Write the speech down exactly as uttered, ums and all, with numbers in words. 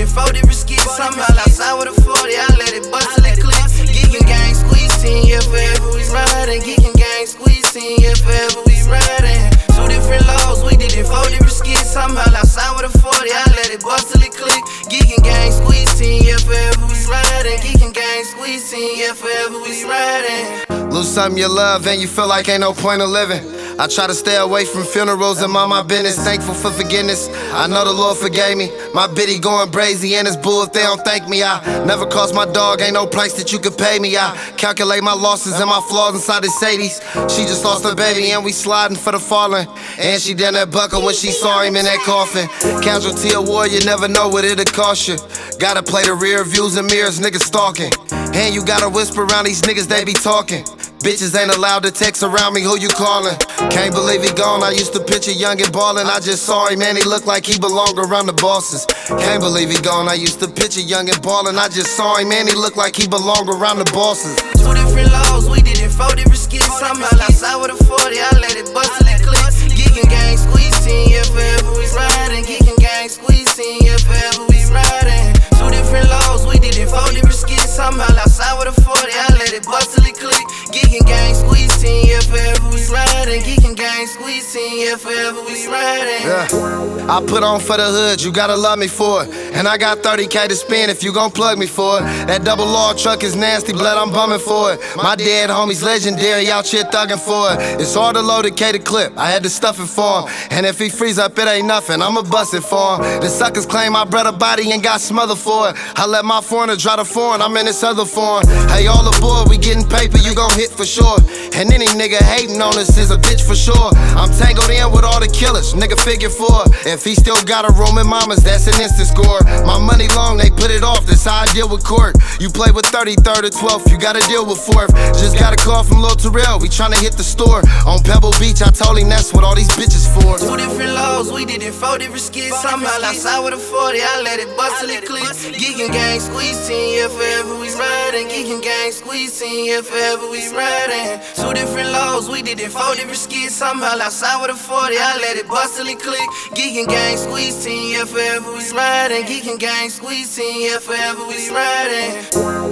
in four different skits. Somehow outside with a forty, I let it bust till it click. Geek and gang squeeze team, yeah, forever we riding. Geek and gang squeeze team, yeah, forever we riding. Two different laws, we did in four different skits. Somehow outside with a forty, I let it bust till it click. Geek and gang squeeze team, yeah, forever we riding. Geek and gang squeeze team, yeah, forever we riding. Lose something you love and you feel like ain't no point of living. I try to stay away from funerals and mind my business. Thankful for forgiveness, I know the Lord forgave me. My biddy going brazy and it's bull if they don't thank me. I never cost my dog, ain't no price that you could pay me. I calculate my losses and my flaws inside the Sadies. She just lost her baby and we sliding for the fallen. And she done that buckle when she saw him in that coffin. Casualty of war, you never know what it'll cost you. Gotta play the rear views and mirrors, niggas stalking. And you gotta whisper around these niggas, they be talking. Bitches ain't allowed to text around me, who you calling? Can't believe he gone, I used to picture young and ballin'. I just saw him, man, he looked like he belonged around the bosses. Can't believe he gone, I used to picture young and ballin'. I just saw him, man, he looked like he belonged around the bosses. Two different laws, we did in four different skits. Somehow outside with a forty, I let it bust till it click. Geek and gang squeeze team, yeah, forever we riding. Geek and gang squeeze team, yeah, forever we riding. Two different laws, we did in four different skits. Somehow outside with a forty, I let it bust till it click. Geek and gang squeeze team, yeah, forever we riding. Geek and gang squeeze team, yeah, forever we riding. Yeah, I put on for the hood, you gotta love me for it. And I got thirty K to spend if you gon' plug me for it. That double law truck is nasty, blood, I'm bumming for it. My dead homie's legendary, out here thugging for it. It's hard to load a K to clip, I had to stuff it for him. And if he freeze up, it ain't nothing, I'ma bust it for him. The suckers claim I bred a body and got smothered for it. I let my foreigner dry the foreign, I'm in this other foreign. Hey, all aboard, we getting paper, you gon' hit for sure. And any nigga hating on us is a bitch for sure. I'm tangled in with all the killers, nigga figure four. If he still got a room in mamas, that's an instant score. My money long, they put it off, that's how I deal with court. You play with thirty-third or twelfth, you gotta deal with fourth. Just got a call from Lil Terrell, we tryna hit the store. On Pebble Beach, I told him that's what all these bitches for. Two different laws, we did in four different skits. Somehow outside with a forty, I let it bust till it click. Geek and gang squeeze team, yeah, forever we riding. Geek and gang squeeze team, yeah, forever we riding. Two different laws, we did in four different skits. Somehow outside with a forty, I let it bust till it click. Geek and gang squeeze team, yeah, forever we riding. Geek and gang squeeze team, yeah, forever we riding.